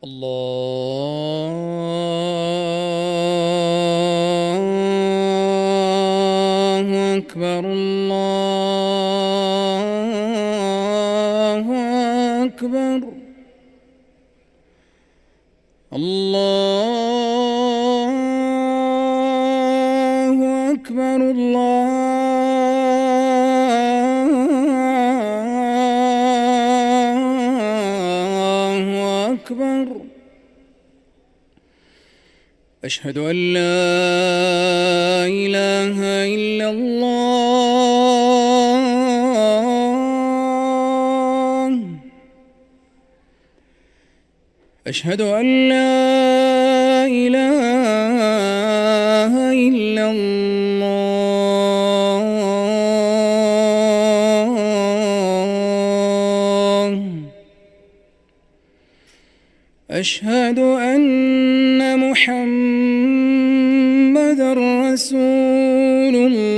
الله أكبر الله أكبر الله أكبر الله أكبر. أشهد أن لا إله إلا الله. أشهد أن لا إله إلا الله. أشهد أن محمدًا رسول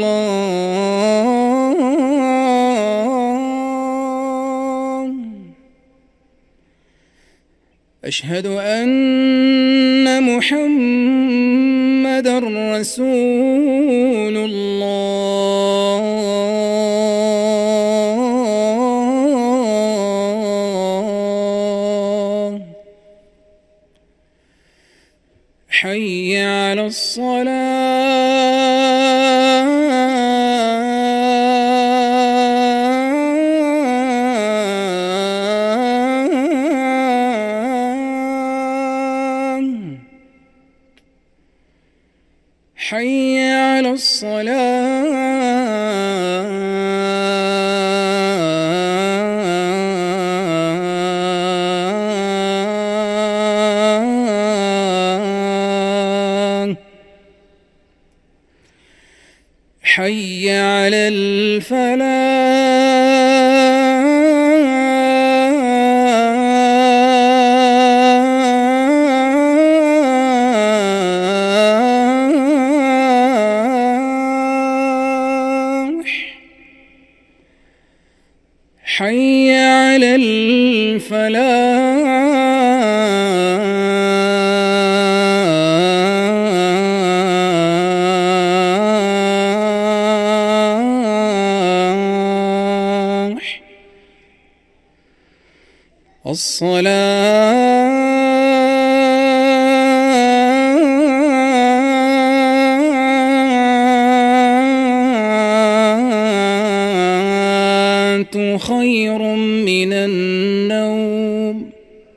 الله. أشهد أن محمدًا رسول الله. حي على الصلاة. حي على الصلاة. حي على الفلاح. حي على الفلاح. الصلاة خير من النوم.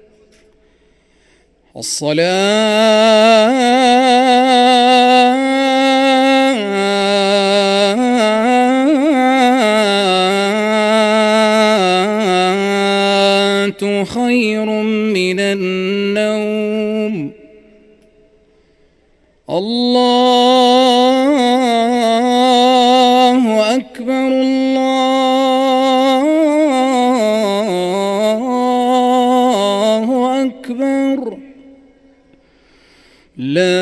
الصلاة خير من النوم. الله أكبر الله أكبر. لا